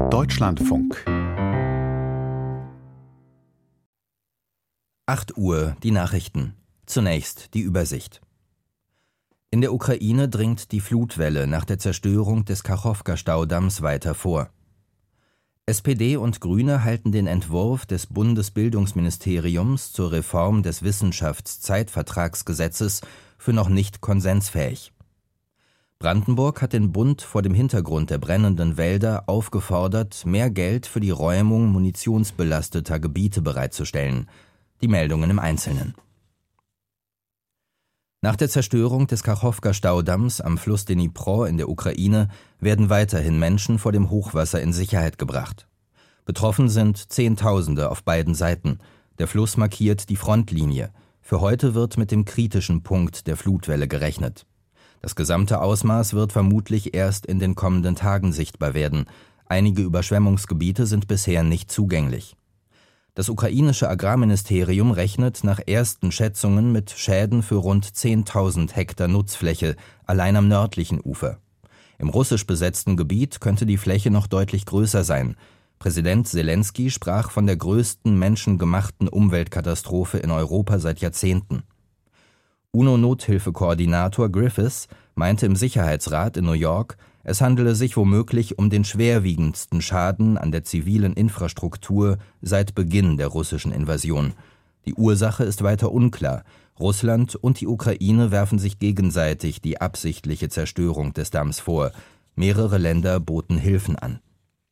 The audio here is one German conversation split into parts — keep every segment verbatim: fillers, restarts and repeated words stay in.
Deutschlandfunk. acht Uhr, die Nachrichten. Zunächst die Übersicht. In der Ukraine dringt die Flutwelle nach der Zerstörung des Kachowka-Staudamms weiter vor. S P D und Grüne halten den Entwurf des Bundesbildungsministeriums zur Reform des Wissenschaftszeitvertragsgesetzes für noch nicht konsensfähig. Brandenburg hat den Bund vor dem Hintergrund der brennenden Wälder aufgefordert, mehr Geld für die Räumung munitionsbelasteter Gebiete bereitzustellen. Die Meldungen im Einzelnen. Nach der Zerstörung des Kachowka-Staudamms am Fluss Dnipro in der Ukraine werden weiterhin Menschen vor dem Hochwasser in Sicherheit gebracht. Betroffen sind Zehntausende auf beiden Seiten. Der Fluss markiert die Frontlinie. Für heute wird mit dem kritischen Punkt der Flutwelle gerechnet. Das gesamte Ausmaß wird vermutlich erst in den kommenden Tagen sichtbar werden. Einige Überschwemmungsgebiete sind bisher nicht zugänglich. Das ukrainische Agrarministerium rechnet nach ersten Schätzungen mit Schäden für rund zehntausend Hektar Nutzfläche allein am nördlichen Ufer. Im russisch besetzten Gebiet könnte die Fläche noch deutlich größer sein. Präsident Selenskyj sprach von der größten menschengemachten Umweltkatastrophe in Europa seit Jahrzehnten. UNO-Nothilfekoordinator Griffiths meinte im Sicherheitsrat in New York, es handele sich womöglich um den schwerwiegendsten Schaden an der zivilen Infrastruktur seit Beginn der russischen Invasion. Die Ursache ist weiter unklar. Russland und die Ukraine werfen sich gegenseitig die absichtliche Zerstörung des Damms vor. Mehrere Länder boten Hilfen an.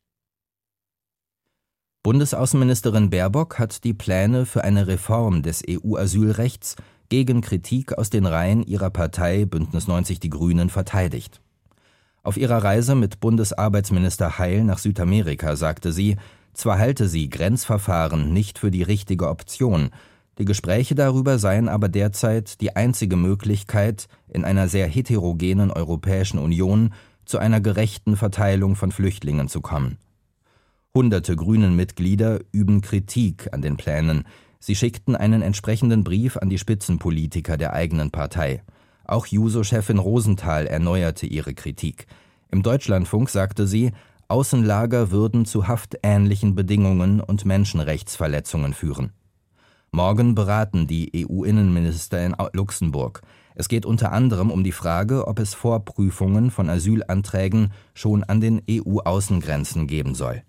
Bundesaußenministerin Baerbock hat die Pläne für eine Reform des E U-Asylrechts gegen Kritik aus den Reihen ihrer Partei Bündnis neunzig Die Grünen verteidigt. Auf ihrer Reise mit Bundesarbeitsminister Heil nach Südamerika sagte sie, zwar halte sie Grenzverfahren nicht für die richtige Option, die Gespräche darüber seien aber derzeit die einzige Möglichkeit, in einer sehr heterogenen Europäischen Union zu einer gerechten Verteilung von Flüchtlingen zu kommen. Hunderte Grünen-Mitglieder üben Kritik an den Plänen. Sie schickten einen entsprechenden Brief an die Spitzenpolitiker der eigenen Partei. Auch Juso-Chefin Rosenthal erneuerte ihre Kritik. Im Deutschlandfunk sagte sie, Außenlager würden zu haftähnlichen Bedingungen und Menschenrechtsverletzungen führen. Morgen beraten die E U-Innenminister in Luxemburg. Es geht unter anderem um die Frage, ob es Vorprüfungen von Asylanträgen schon an den E U-Außengrenzen geben soll.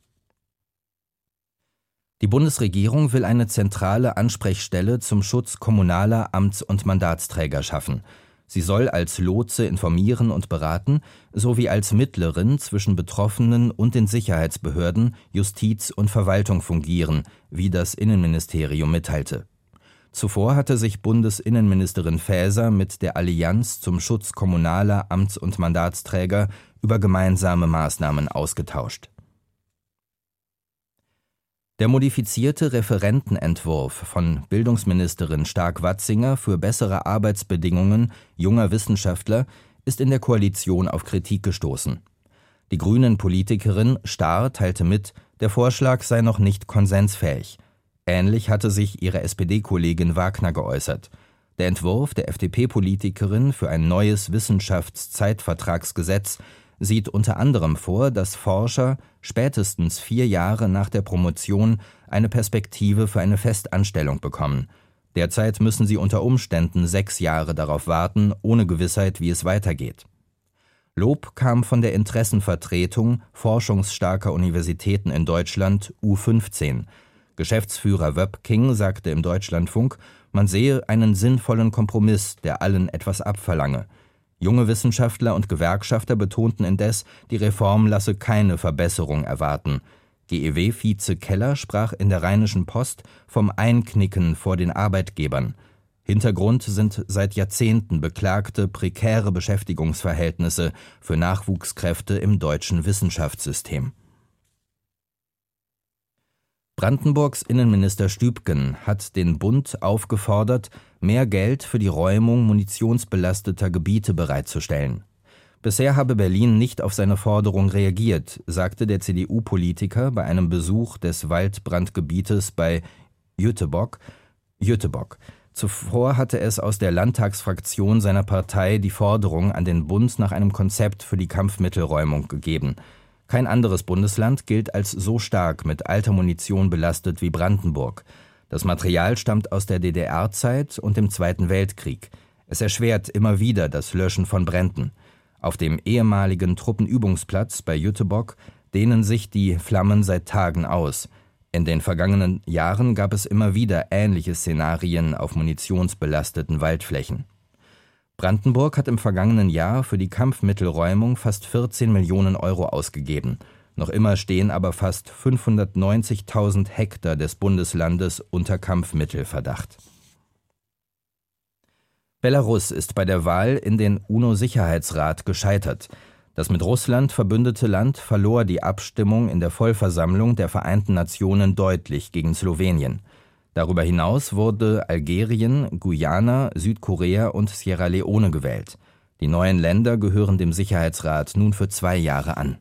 Die Bundesregierung will eine zentrale Ansprechstelle zum Schutz kommunaler Amts- und Mandatsträger schaffen. Sie soll als Lotse informieren und beraten, sowie als Mittlerin zwischen Betroffenen und den Sicherheitsbehörden, Justiz und Verwaltung fungieren, wie das Innenministerium mitteilte. Zuvor hatte sich Bundesinnenministerin Faeser mit der Allianz zum Schutz kommunaler Amts- und Mandatsträger über gemeinsame Maßnahmen ausgetauscht. Der modifizierte Referentenentwurf von Bildungsministerin Stark-Watzinger für bessere Arbeitsbedingungen junger Wissenschaftler ist in der Koalition auf Kritik gestoßen. Die Grünen-Politikerin Starr teilte mit, der Vorschlag sei noch nicht konsensfähig. Ähnlich hatte sich ihre S P D-Kollegin Wagner geäußert. Der Entwurf der F D P-Politikerin für ein neues Wissenschaftszeitvertragsgesetz sieht unter anderem vor, dass Forscher spätestens vier Jahre nach der Promotion eine Perspektive für eine Festanstellung bekommen. Derzeit müssen sie unter Umständen sechs Jahre darauf warten, ohne Gewissheit, wie es weitergeht. Lob kam von der Interessenvertretung forschungsstarker Universitäten in Deutschland U fünfzehn. Geschäftsführer Wöpking sagte im Deutschlandfunk, man sehe einen sinnvollen Kompromiss, der allen etwas abverlange. Junge Wissenschaftler und Gewerkschafter betonten indes, die Reform lasse keine Verbesserung erwarten. G E W-Vize Keller sprach in der Rheinischen Post vom Einknicken vor den Arbeitgebern. Hintergrund sind seit Jahrzehnten beklagte, prekäre Beschäftigungsverhältnisse für Nachwuchskräfte im deutschen Wissenschaftssystem. Brandenburgs Innenminister Stübgen hat den Bund aufgefordert, mehr Geld für die Räumung munitionsbelasteter Gebiete bereitzustellen. Bisher habe Berlin nicht auf seine Forderung reagiert, sagte der C D U-Politiker bei einem Besuch des Waldbrandgebietes bei Jüterbog. Jüterbog. Zuvor hatte es aus der Landtagsfraktion seiner Partei die Forderung an den Bund nach einem Konzept für die Kampfmittelräumung gegeben. Kein anderes Bundesland gilt als so stark mit alter Munition belastet wie Brandenburg. Das Material stammt aus der D D R-Zeit und dem Zweiten Weltkrieg. Es erschwert immer wieder das Löschen von Bränden. Auf dem ehemaligen Truppenübungsplatz bei Jüterbog dehnen sich die Flammen seit Tagen aus. In den vergangenen Jahren gab es immer wieder ähnliche Szenarien auf munitionsbelasteten Waldflächen. Brandenburg hat im vergangenen Jahr für die Kampfmittelräumung fast vierzehn Millionen Euro ausgegeben. Noch immer stehen aber fast fünfhundertneunzigtausend Hektar des Bundeslandes unter Kampfmittelverdacht. Belarus ist bei der Wahl in den UNO-Sicherheitsrat gescheitert. Das mit Russland verbündete Land verlor die Abstimmung in der Vollversammlung der Vereinten Nationen deutlich gegen Slowenien. Darüber hinaus wurde Algerien, Guyana, Südkorea und Sierra Leone gewählt. Die neuen Länder gehören dem Sicherheitsrat nun für zwei Jahre an.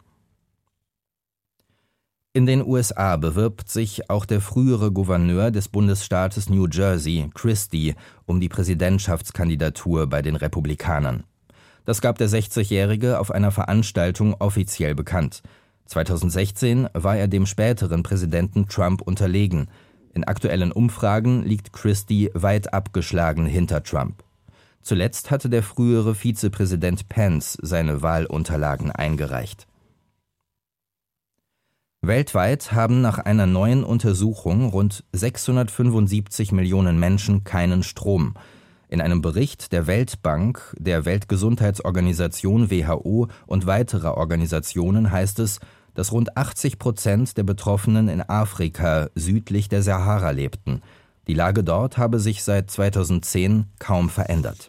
In den U S A bewirbt sich auch der frühere Gouverneur des Bundesstaates New Jersey, Christie, um die Präsidentschaftskandidatur bei den Republikanern. Das gab der sechzigjährige auf einer Veranstaltung offiziell bekannt. zweitausendsechzehn war er dem späteren Präsidenten Trump unterlegen. In aktuellen Umfragen liegt Christie weit abgeschlagen hinter Trump. Zuletzt hatte der frühere Vizepräsident Pence seine Wahlunterlagen eingereicht. Weltweit haben nach einer neuen Untersuchung rund sechshundertfünfundsiebzig Millionen Menschen keinen Strom. In einem Bericht der Weltbank, der Weltgesundheitsorganisation W H O und weiterer Organisationen heißt es, dass rund achtzig Prozent der Betroffenen in Afrika südlich der Sahara lebten. Die Lage dort habe sich seit zweitausendzehn kaum verändert.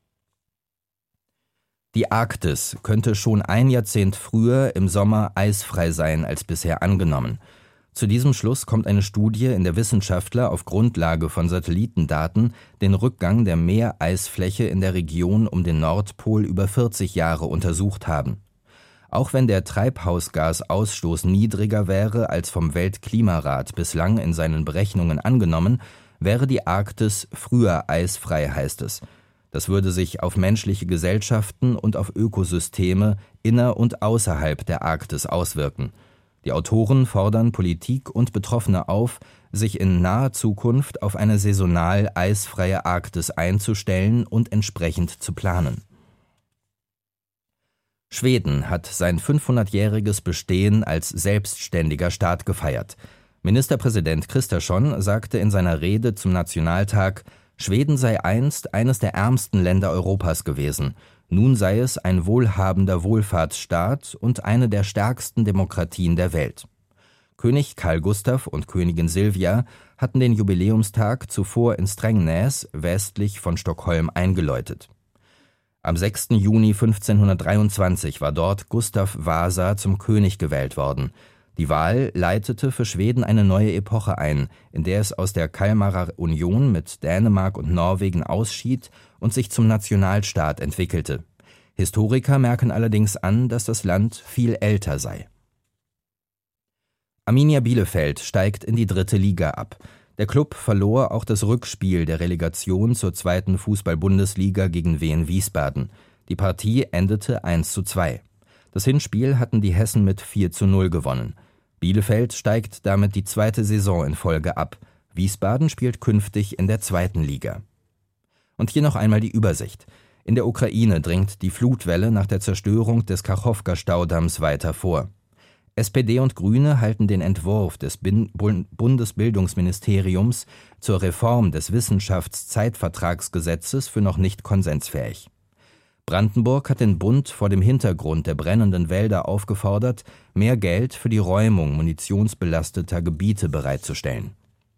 Die Arktis könnte schon ein Jahrzehnt früher im Sommer eisfrei sein als bisher angenommen. Zu diesem Schluss kommt eine Studie, in der Wissenschaftler auf Grundlage von Satellitendaten den Rückgang der Meereisfläche in der Region um den Nordpol über vierzig Jahre untersucht haben. Auch wenn der Treibhausgasausstoß niedriger wäre als vom Weltklimarat bislang in seinen Berechnungen angenommen, wäre die Arktis früher eisfrei, heißt es. Das würde sich auf menschliche Gesellschaften und auf Ökosysteme inner- und außerhalb der Arktis auswirken. Die Autoren fordern Politik und Betroffene auf, sich in naher Zukunft auf eine saisonal eisfreie Arktis einzustellen und entsprechend zu planen. Schweden hat sein fünfhundertjähriges Bestehen als selbstständiger Staat gefeiert. Ministerpräsident Kristersson sagte in seiner Rede zum Nationaltag, Schweden sei einst eines der ärmsten Länder Europas gewesen. Nun sei es ein wohlhabender Wohlfahrtsstaat und eine der stärksten Demokratien der Welt. König Carl Gustaf und Königin Silvia hatten den Jubiläumstag zuvor in Strängnäs westlich von Stockholm eingeläutet. Am sechsten Juni fünfzehnhundertdreiundzwanzig war dort Gustav Vasa zum König gewählt worden. Die Wahl leitete für Schweden eine neue Epoche ein, in der es aus der Kalmarer Union mit Dänemark und Norwegen ausschied und sich zum Nationalstaat entwickelte. Historiker merken allerdings an, dass das Land viel älter sei. Arminia Bielefeld steigt in die dritte Liga ab. Der Klub verlor auch das Rückspiel der Relegation zur zweiten Fußball-Bundesliga gegen Wien Wiesbaden. Die Partie endete eins zu zwei. Das Hinspiel hatten die Hessen mit vier zu null gewonnen. Bielefeld steigt damit die zweite Saison in Folge ab. Wiesbaden spielt künftig in der zweiten Liga. Und hier noch einmal die Übersicht. In der Ukraine dringt die Flutwelle nach der Zerstörung des Kachowka-Staudamms weiter vor. S P D und Grüne halten den Entwurf des Bundesbildungsministeriums zur Reform des Wissenschaftszeitvertragsgesetzes für noch nicht konsensfähig. Brandenburg hat den Bund vor dem Hintergrund der brennenden Wälder aufgefordert, mehr Geld für die Räumung munitionsbelasteter Gebiete bereitzustellen.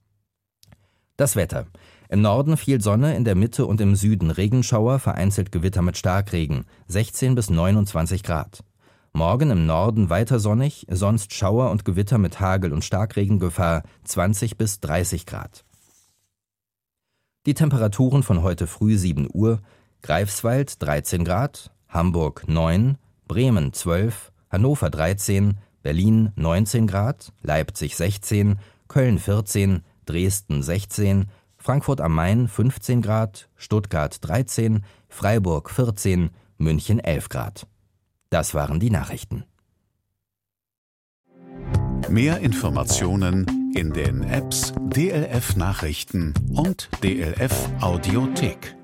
Das Wetter. Im Norden viel Sonne, in der Mitte und im Süden Regenschauer, vereinzelt Gewitter mit Starkregen, sechzehn bis neunundzwanzig Grad. Morgen im Norden weiter sonnig, sonst Schauer und Gewitter mit Hagel- und Starkregengefahr, zwanzig bis dreißig Grad. Die Temperaturen von heute früh sieben Uhr: Greifswald dreizehn Grad, Hamburg neun, Bremen zwölf, Hannover dreizehn, Berlin neunzehn Grad, Leipzig sechzehn, Köln vierzehn, Dresden sechzehn, Frankfurt am Main fünfzehn Grad, Stuttgart dreizehn, Freiburg vierzehn, München elf Grad. Das waren die Nachrichten. Mehr Informationen in den Apps D L F Nachrichten und D L F Audiothek.